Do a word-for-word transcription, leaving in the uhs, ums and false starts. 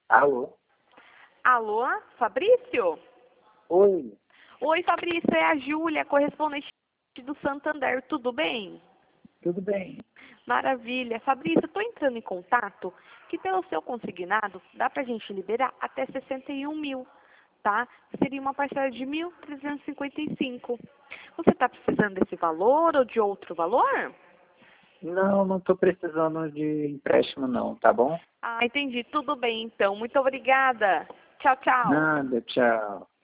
Alô? Alô, Fabrício? Oi, Oi, Fabrício, é a Júlia, correspondente do Santander, tudo bem? tudo bem? Maravilha. Fabrício, estou entrando em contato que pelo seu consignado dá para a gente liberar até sessenta e um mil, tá? Seria uma parcela de mil trezentos e cinquenta e cinco. Você está precisando desse valor ou de outro valor? Não, não estou precisando de empréstimo não, tá bom? Ah, entendi. Tudo bem, então. Muito obrigada. Tchau, tchau. Nada, tchau.